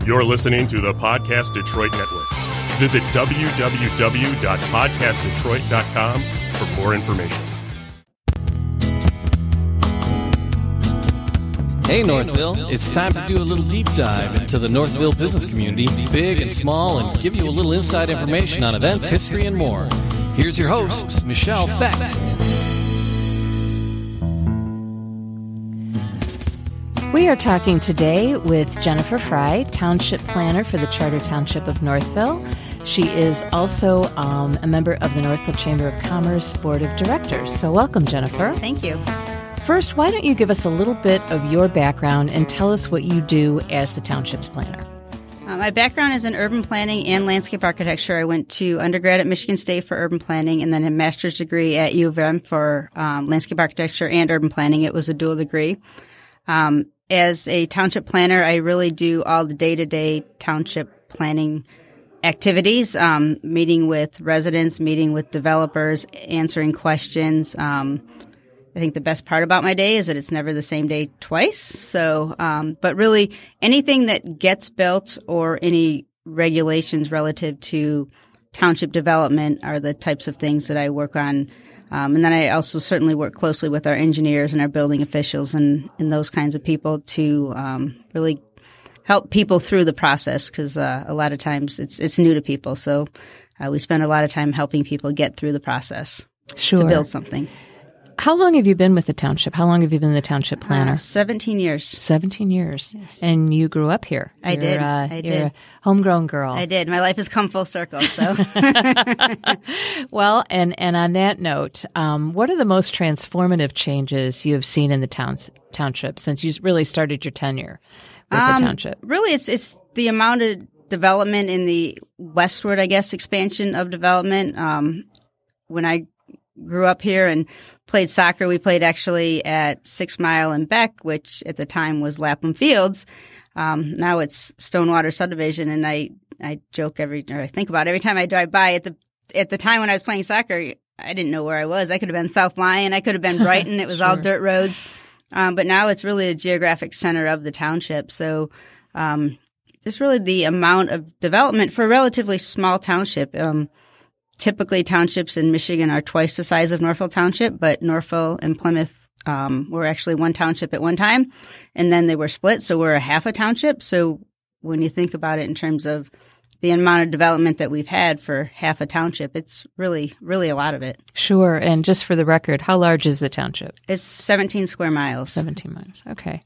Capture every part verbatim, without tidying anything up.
You're listening to the Podcast Detroit Network. Visit w w w dot podcast detroit dot com for more information. Hey Northville, it's time to do a little deep dive into the Northville business community, big and small, and give you a little inside information on events, history, and more. Here's your host, Michelle Fecht. We are talking today with Jennifer Fry, Township Planner for the Charter Township of Northville. She is also um, a member of the Northville Chamber of Commerce Board of Directors. So welcome, Jennifer. Thank you. First, why don't you give us a little bit of your background and tell us what you do as the Township's Planner? Uh, my background is in urban planning and landscape architecture. I went to undergrad at Michigan State for urban planning and then a master's degree at U of M for um, landscape architecture and urban planning. It was a dual degree. Um, as a township planner, I really do all the day-to-day township planning activities, um, meeting with residents, meeting with developers, answering questions. Um, I think the best part about my day is that it's never the same day twice. So, um, but really anything that gets built or any regulations relative to township development are the types of things that I work on. Um, and then I also certainly work closely with our engineers and our building officials and, and those kinds of people to um, really help people through the process because uh, a lot of times it's it's new to people. So uh, we spend a lot of time helping people get through the process sure. to build something. How long have you been with the township? How long have you been the township planner? Uh, seventeen years. seventeen years. Yes. And you grew up here. I you're, did. Uh, I you're did. a homegrown girl. I did. My life has come full circle. So, well, and, and on that note, um, what are the most transformative changes you have seen in the towns, township since you really started your tenure with um, the township? Really, it's it's the amount of development in the westward, I guess, expansion of development. Um, when I grew up here and played soccer, we played actually at Six Mile and Beck, which at the time was Lapham Fields. Um, now it's Stonewater Subdivision, and I, I joke every, or I think about it every time I drive by. At the at the time when I was playing soccer, I didn't know where I was. I could have been South Lyon, I could have been Brighton. It was sure. all dirt roads. Um, but now it's really a geographic center of the township. So um, it's really the amount of development for a relatively small township. Um, Typically, townships in Michigan are twice the size of Northville Township, but Northville and Plymouth um, were actually one township at one time, and then they were split, so we're a half a township. So when you think about it in terms of the amount of development that we've had for half a township, it's really, really a lot of it. Sure. And just for the record, how large is the township? It's seventeen square miles. seventeen miles. Okay.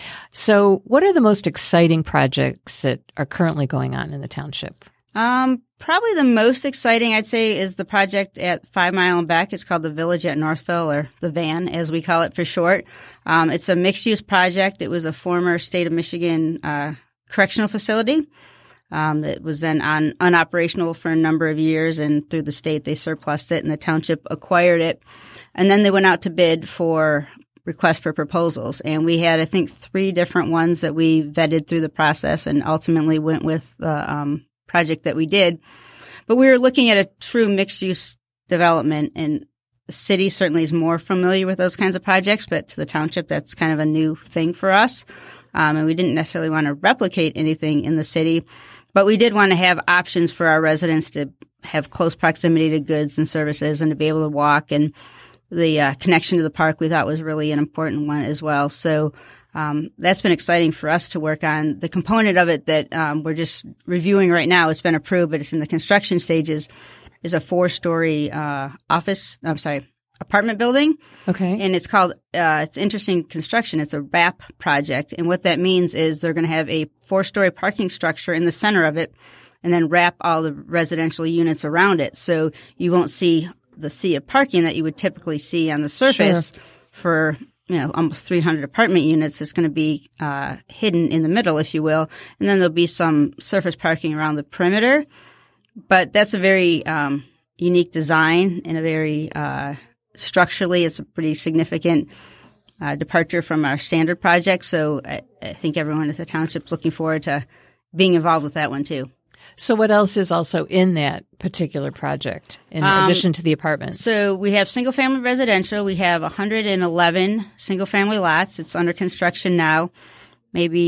So what are the most exciting projects that are currently going on in the township? Um, probably the most exciting, I'd say, is the project at Five Mile and Beck. It's called the Village at Northville, or the V A N, as we call it for short. Um, it's a mixed-use project. It was a former state of Michigan uh, correctional facility. Um, it was then on unoperational for a number of years, and through the state they surplused it, and the township acquired it. And then they went out to bid for requests for proposals, and we had, I think, three different ones that we vetted through the process, and ultimately went with the um, project that we did. But we were looking at a true mixed-use development, and the city certainly is more familiar with those kinds of projects, but to the township, that's kind of a new thing for us. Um, and we didn't necessarily want to replicate anything in the city, but we did want to have options for our residents to have close proximity to goods and services and to be able to walk. And the uh, connection to the park we thought was really an important one as well. So Um, that's been exciting for us to work on. The component of it that um, we're just reviewing right now, it's been approved, but it's in the construction stages, is a four-story uh, office, I'm sorry, apartment building. Okay. And it's called, uh, it's interesting construction. It's a wrap project. And what that means is they're going to have a four-story parking structure in the center of it and then wrap all the residential units around it. So you won't see the sea of parking that you would typically see on the surface Sure. for you know, almost three hundred apartment units. Is going to be uh, hidden in the middle, if you will. And then there'll be some surface parking around the perimeter. But that's a very um, unique design and a very uh, structurally, it's a pretty significant uh, departure from our standard project. So I, I think everyone at the township's looking forward to being involved with that one too. So what else is also in that particular project in um, addition to the apartments? So we have single-family residential. We have one hundred eleven single-family lots. It's under construction now. Maybe a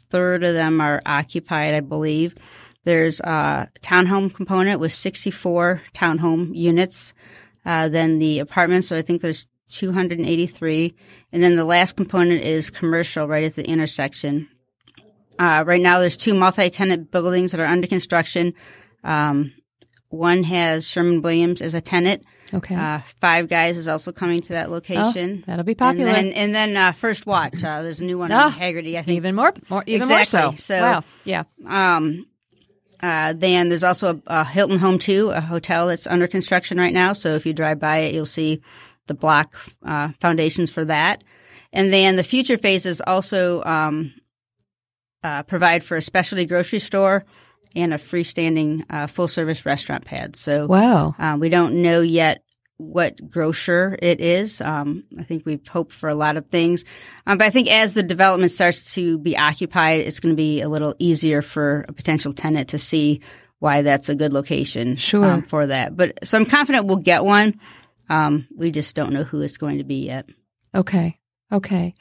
third of them are occupied, I believe. There's a townhome component with sixty-four townhome units. Uh, then the apartments, so I think there's two hundred eighty-three. And then the last component is commercial right at the intersection. Uh, right now there's two multi-tenant buildings that are under construction. Um, one has Sherwin-Williams as a tenant. Okay. Uh, Five Guys is also coming to that location. Oh, that'll be popular. And then, and then uh, First Watch. Uh, there's a new one oh, in Hagerty, I think. Even more, more even exactly. more so. so. Wow. Yeah. Um, uh, then there's also a, a Hilton Home two, a hotel that's under construction right now. So if you drive by it, you'll see the block uh, foundations for that. And then the future phases also um, uh, provide for a specialty grocery store and a freestanding uh, full-service restaurant pad. So wow. uh, we don't know yet what grocer it is. Um, I think we've hoped for a lot of things. Um, but I think as the development starts to be occupied, it's going to be a little easier for a potential tenant to see why that's a good location sure. um, for that. But so I'm confident we'll get one. Um, we just don't know who it's going to be yet. Okay. Okay.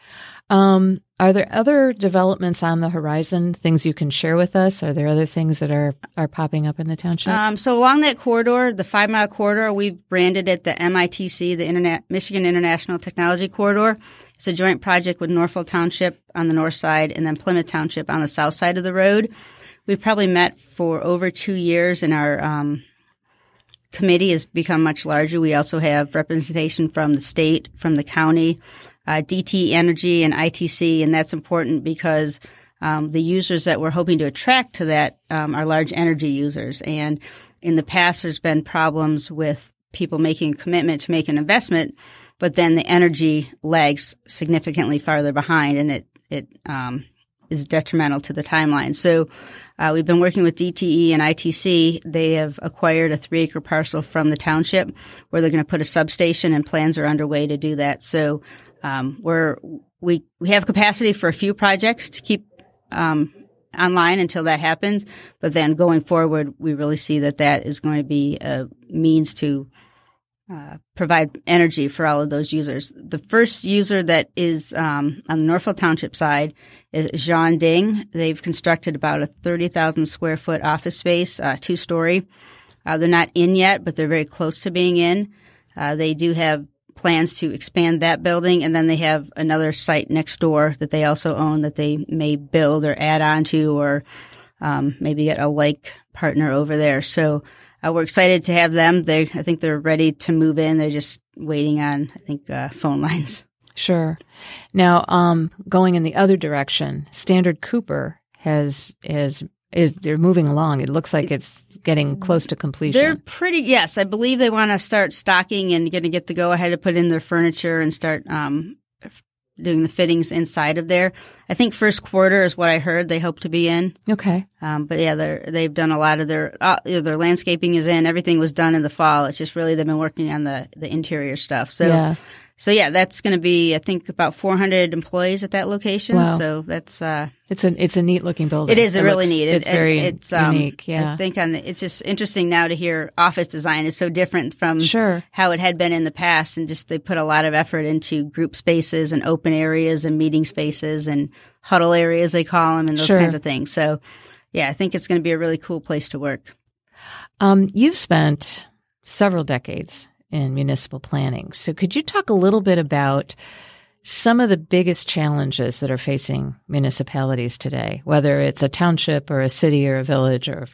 Um, are there other developments on the horizon, things you can share with us? Are there other things that are, are popping up in the township? Um, so along that corridor, the five mile corridor, we've branded it the M I T C, the Interna- Michigan International Technology Corridor. It's a joint project with Northville Township on the north side and then Plymouth Township on the south side of the road. We've probably met for over two years and our, um, committee has become much larger. We also have representation from the state, from the county, uh, D T E Energy and I T C, and that's important because um, the users that we're hoping to attract to that um, are large energy users. And in the past, there's been problems with people making a commitment to make an investment, but then the energy lags significantly farther behind, and it it um, is detrimental to the timeline. So uh, we've been working with D T E and I T C. They have acquired a three-acre parcel from the township where they're going to put a substation, and plans are underway to do that. So um, we're we we have capacity for a few projects to keep um, online until that happens. But then going forward, we really see that that is going to be a means to Uh, provide energy for all of those users. The first user that is um, on the Northville Township side is Jean Ding. They've constructed about a thirty thousand square foot office space, uh, two story. Uh, they're not in yet, but they're very close to being in. Uh, they do have plans to expand that building, and then they have another site next door that they also own that they may build or add on to, or um, maybe get a like partner over there. So Uh, we're excited to have them. They, I think they're ready to move in. They're just waiting on, I think, uh, phone lines. Sure. Now, um, going in the other direction, Standard Cooper has is is they're moving along. It looks like it's getting close to completion. They're pretty. Yes, I believe they want to start stocking and going to get the go ahead to put in their furniture and start um, doing the fittings inside of there. I think first quarter is what I heard they hope to be in. Okay. Um, but yeah, they're, they've done a lot of their, uh, their landscaping is in. Everything was done in the fall. It's just really they've been working on the, the interior stuff. So, yeah. so yeah, that's going to be, I think, about four hundred employees at that location. Wow. So that's, uh, It's a, it's a neat looking building. it is a it really looks, neat. It's it, very it's, um, unique. Yeah. I think on the, it's just interesting now to hear office design is so different from sure. how it had been in the past. And just they put a lot of effort into group spaces and open areas and meeting spaces and huddle areas, they call them, and those sure. kinds of things. So yeah, I think it's going to be a really cool place to work. Um, you've spent several decades in municipal planning. So could you talk a little bit about some of the biggest challenges that are facing municipalities today, whether it's a township or a city or a village or?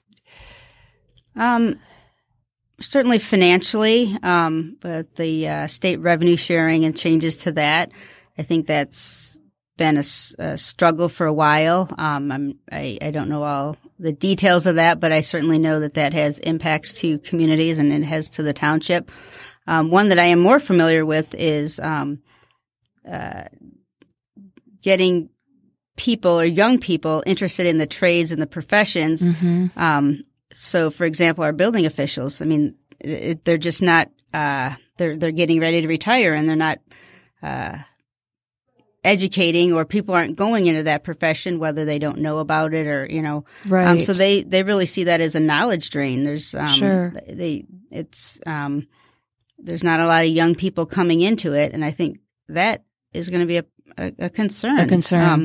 Um, certainly financially, um, but the uh, state revenue sharing and changes to that, I think that's been a, a struggle for a while. Um, I'm, I, I don't know all the details of that, but I certainly know that that has impacts to communities and it has to the township. Um, one that I am more familiar with is um, uh, getting people or young people interested in the trades and the professions. Mm-hmm. Um, so, for example, our building officials, I mean, it, they're just not uh, – they're they're getting ready to retire and they're not uh, educating, or people aren't going into that profession, whether they don't know about it or, you know. Right. Um, so they, they really see that as a knowledge drain. There's um, sure. they it's um, – there's not a lot of young people coming into it, and I think that is going to be a, a, a concern. A concern. Um,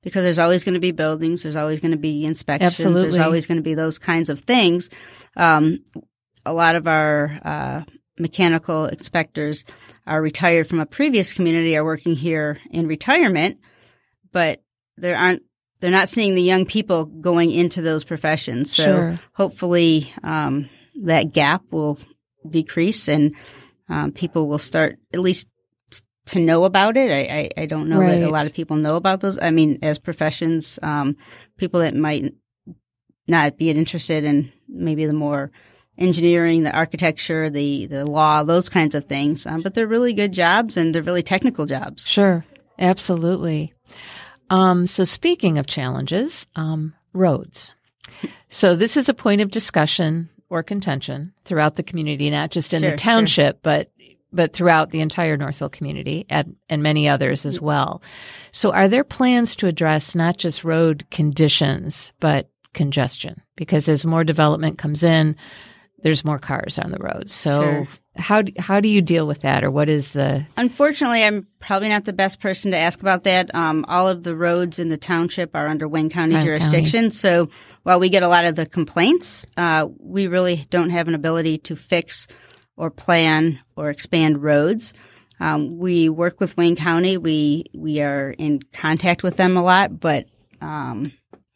because there's always going to be buildings, there's always going to be inspections, Absolutely. There's always going to be those kinds of things. Um, a lot of our uh, mechanical inspectors are retired from a previous community, are working here in retirement, but there aren't, they're not seeing the young people going into those professions. So Sure. hopefully um, that gap will decrease and um, people will start at least to know about it. I, I, I don't know Right. that a lot of people know about those. I mean, as professions, um, people that might not be interested in maybe the more engineering, the architecture, the, the law, those kinds of things. Um, but they're really good jobs and they're really technical jobs. Sure. Absolutely. Um, so speaking of challenges, um, roads. So this is a point of discussion or contention throughout the community, not just in Sure, the township, sure. but but throughout the entire Northville community and, and many others as well. So are there plans to address not just road conditions, but congestion? Because as more development comes in, there's more cars on the roads. So Sure. how do, how do you deal with that, or what is the... Unfortunately, I'm probably not the best person to ask about that. Um, all of the roads in the township are under Wayne County Wayne jurisdiction. County. So while we get a lot of the complaints, uh, we really don't have an ability to fix or plan or expand roads. Um, we work with Wayne County. We we are in contact with them a lot, but um,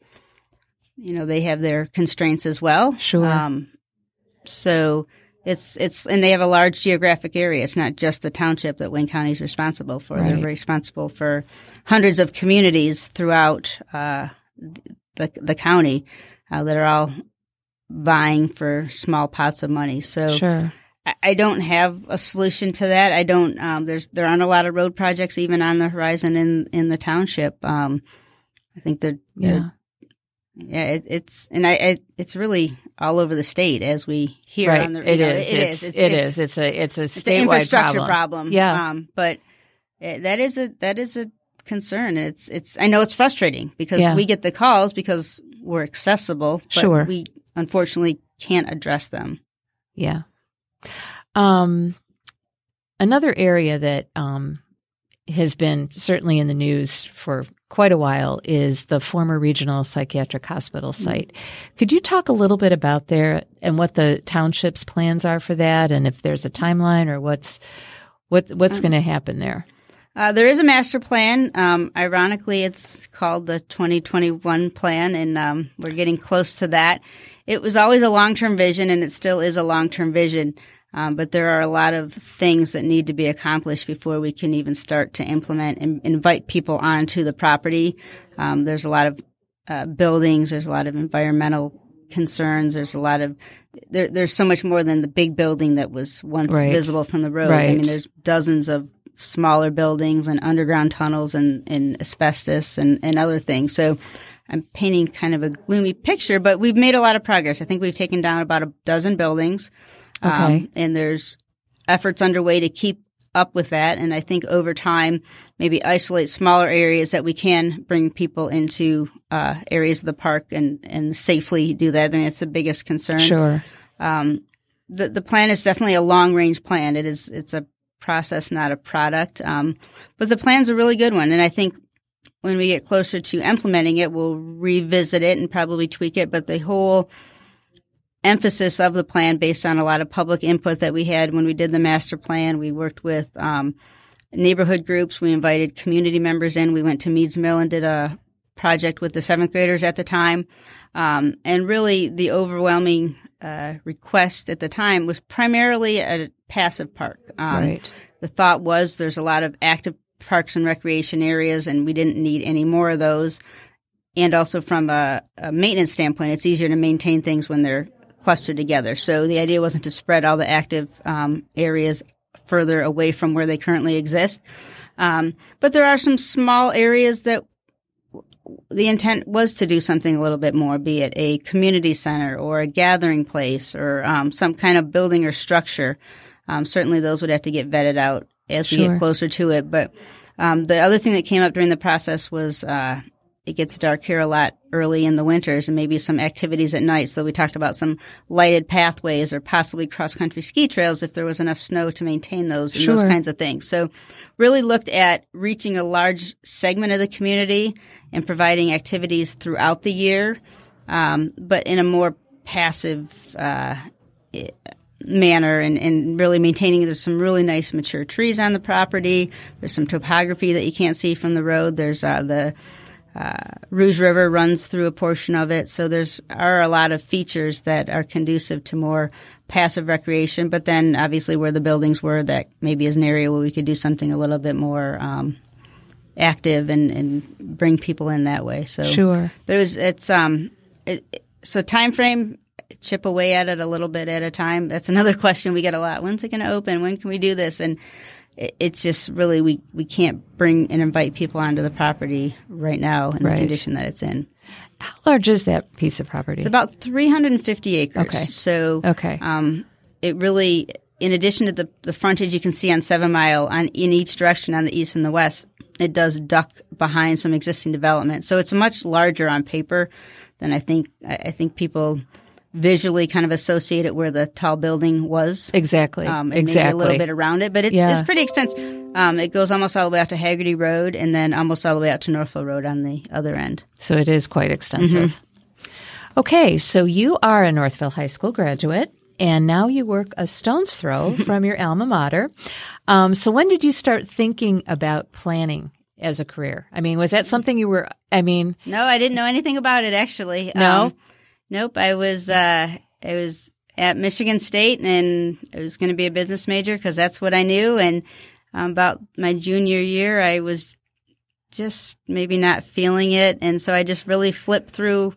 you know, they have their constraints as well. Sure. Um, so it's it's and they have a large geographic area. It's not just the township that Wayne County is responsible for. Right. They're responsible for hundreds of communities throughout uh, the the county uh, that are all vying for small pots of money. So Sure. I, I don't have a solution to that. I don't. Um, there's there aren't a lot of road projects even on the horizon in in the township. Um, I think they're, they're Yeah. Yeah, it, it's and I, I it's really all over the state as we hear Right. on the. It you know, is. It It's, is. It's, it it's, is. It's a it's a It's an statewide infrastructure problem. problem. Yeah. Um, but it, that is a that is a concern. It's it's. I know it's frustrating because Yeah. we get the calls because we're accessible, but Sure. we unfortunately can't address them. Yeah. Um, another area that um, has been certainly in the news for quite a while is the former regional psychiatric hospital site. Mm-hmm. Could you talk a little bit about there and what the township's plans are for that, and if there's a timeline or what's what what's um, going to happen there? Uh, there is a master plan. Um, ironically, it's called the twenty twenty-one plan, and um, we're getting close to that. It was always a long-term vision, and it still is a long-term vision. Um, but there are a lot of things that need to be accomplished before we can even start to implement and invite people onto the property. Um, there's a lot of uh, buildings. There's a lot of environmental concerns. There's a lot of there, there's so much more than the big building that was once right. visible from the road. Right. I mean, there's dozens of smaller buildings and underground tunnels and, and asbestos and, and other things. So I'm painting kind of a gloomy picture, but we've made a lot of progress. I think we've taken down about a dozen buildings. Okay. Um, and there's efforts underway to keep up with that. And I think over time, maybe isolate smaller areas that we can bring people into uh, areas of the park and, and safely do that. I mean, that's the biggest concern. Sure. Um, the, the plan is definitely a long-range plan. It is, it's a process, not a product. Um, but the plan's a really good one. And I think when we get closer to implementing it, we'll revisit it and probably tweak it. But the whole emphasis of the plan, based on a lot of public input that we had when we did the master plan, we worked with um, neighborhood groups. We invited community members in. We went to Meads Mill and did a project with the seventh graders at the time. Um, and really the overwhelming uh, request at the time was primarily a passive park. Um, right. The thought was there's a lot of active parks and recreation areas, and we didn't need any more of those. And also from a, a maintenance standpoint, it's easier to maintain things when they're clustered together. So the idea wasn't to spread all the active um, areas further away from where they currently exist. Um, but there are some small areas that the intent was to do something a little bit more, be it a community center or a gathering place or um, some kind of building or structure. Um, certainly those would have to get vetted out as we Sure. get closer to it. But um, the other thing that came up during the process was uh, it gets dark here a lot early in the winters, and maybe some activities at night. So we talked about some lighted pathways or possibly cross-country ski trails if there was enough snow to maintain those and Sure. those kinds of things. So really looked at reaching a large segment of the community and providing activities throughout the year, um, but in a more passive uh, manner and, and really maintaining. There's some really nice mature trees on the property. There's some topography that you can't see from the road. There's uh, the uh, Rouge River runs through a portion of it. So there's are a lot of features that are conducive to more passive recreation. But then obviously where the buildings were, that maybe is an area where we could do something a little bit more um, active and, and bring people in that way. So Sure. But it was it's um it, so time frame. Chip away at it a little bit at a time. That's another question we get a lot. When's it going to open? When can we do this? And it, it's just really we, we can't bring and invite people onto the property right now in Right. the condition that it's in. How large is that piece of property? It's about three hundred fifty acres. Okay. So Okay. um, it really, in addition to the, the frontage you can see on Seven Mile on in each direction on the east and the west, it does duck behind some existing development. So it's much larger on paper than I think I, I think people visually kind of associate it where the tall building was. Exactly. Um, and exactly. maybe a little bit around it, but it's, Yeah. it's pretty extensive. Um, it goes almost all the way out to Haggerty Road and then almost all the way out to Northville Road on the other end. So it is quite extensive. Mm-hmm. Okay, so you are a Northville High School graduate, and now you work a stone's throw from your alma mater. Um, so when did you start thinking about planning as a career? I mean, was that something you were, I mean... No, I didn't know anything about it, actually. No? Um, nope. I was, uh, I was at Michigan State, and I was going to be a business major because that's what I knew. And um, about my junior year, I was just maybe not feeling it. And so I just really flipped through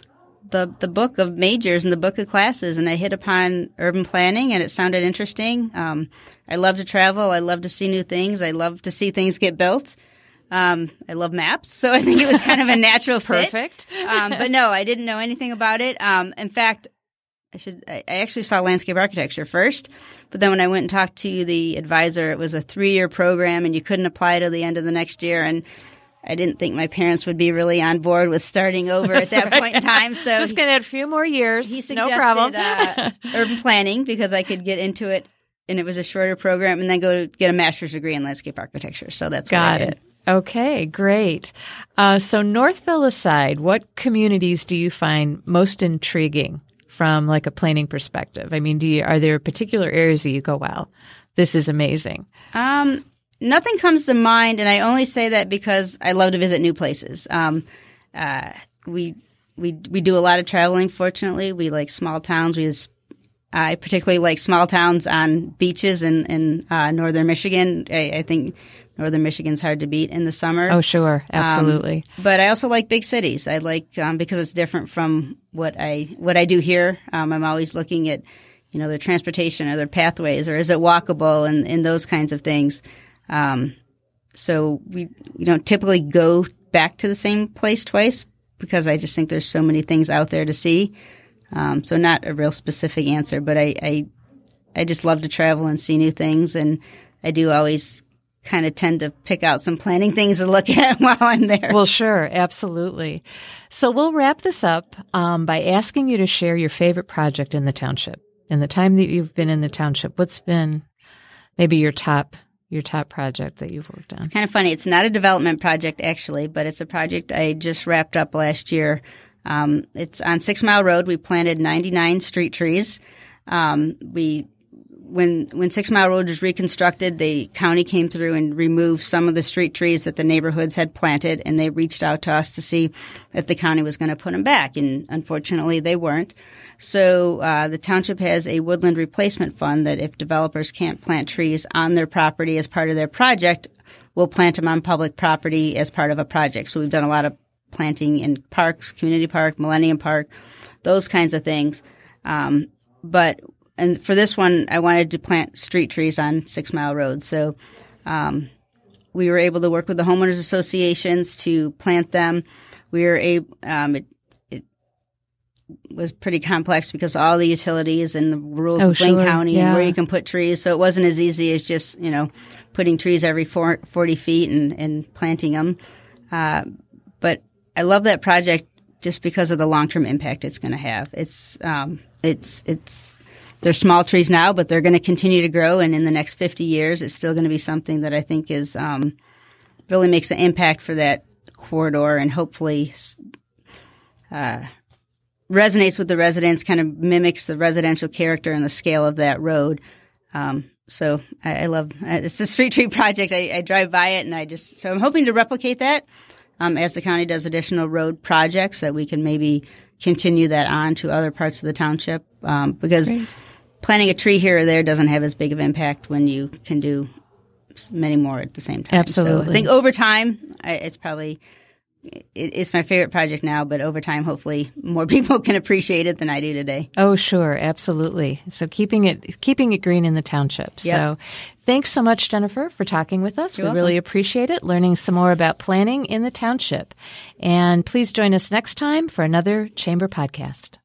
the the book of majors and the book of classes, and I hit upon urban planning, and it sounded interesting. Um, I love to travel. I love to see new things. I love to see things get built. Um, I love maps, so I think it was kind of a natural fit. Perfect. um, but no, I didn't know anything about it. Um, in fact, I should. I I actually saw landscape architecture first, but then when I went and talked to the advisor, it was a three-year program, and you couldn't apply till the end of the next year. And I didn't think my parents would be really on board with starting over at that right. point in time. So Just going to add a few more years. he suggested no problem. uh, urban planning because I could get into it, and it was a shorter program, and then go to get a master's degree in landscape architecture. So that's what I Got did. it. Okay, great. Uh, so Northville aside, what communities do you find most intriguing from like a planning perspective? I mean, do you, are there particular areas that you go, wow, this is amazing? Um, nothing comes to mind, and I only say that because I love to visit new places. Um, uh, we we we do a lot of traveling. Fortunately, we like small towns. We just, I particularly like small towns on beaches in in uh, northern Michigan. I, I think northern Michigan's hard to beat in the summer. Oh, sure, absolutely. Um, but I also like big cities. I like um, because it's different from what I what I do here. Um, I'm always looking at, you know, their transportation or their pathways, or is it walkable, and, and those kinds of things. Um, so we we don't typically go back to the same place twice because I just think there's so many things out there to see. Um, so not a real specific answer, but I, I I just love to travel and see new things, and I do always kind of tend to pick out some planning things to look at while I'm there. Well, sure, absolutely. So we'll wrap this up um, by asking you to share your favorite project in the township. In the time that you've been in the township, what's been maybe your top your top project that you've worked on? It's kind of funny. It's not a development project, actually, but it's a project I just wrapped up last year. Um, it's on Six Mile Road. We planted ninety-nine street trees. Um, we When when Six Mile Road was reconstructed, the county came through and removed some of the street trees that the neighborhoods had planted, and they reached out to us to see if the county was going to put them back, and unfortunately they weren't. So uh, the township has a woodland replacement fund that if developers can't plant trees on their property as part of their project, we'll plant them on public property as part of a project. So we've done a lot of planting in parks, Community Park, Millennium Park, those kinds of things. Um, but And for this one, I wanted to plant street trees on Six Mile Road. So um, we were able to work with the homeowners associations to plant them. We were able, um, it, it was pretty complex because of all the utilities and the rules Oh, of Blaine sure. County Yeah. and where you can put trees. So it wasn't as easy as just, you know, putting trees every four, forty feet and, and planting them. Uh, but I love that project just because of the long-term impact it's going to have. It's um, it's it's they're small trees now, but they're going to continue to grow, and in the next fifty years, it's still going to be something that I think is um, really makes an impact for that corridor, and hopefully uh, resonates with the residents, kind of mimics the residential character and the scale of that road. Um, so I, I love it's a street tree project. I, I drive by it, and I just so I'm hoping to replicate that um, as the county does additional road projects, that we can maybe continue that on to other parts of the township um, because. Great. Planting a tree here or there doesn't have as big of impact when you can do many more at the same time. Absolutely. So I think over time, I, it's probably it, it's my favorite project now, but over time, hopefully, more people can appreciate it than I do today. Oh, sure, absolutely. So keeping it keeping it green in the township. Yep. So thanks so much, Jennifer, for talking with us. You're we welcome. Really appreciate it, learning some more about planning in the township. And please join us next time for another Chamber podcast.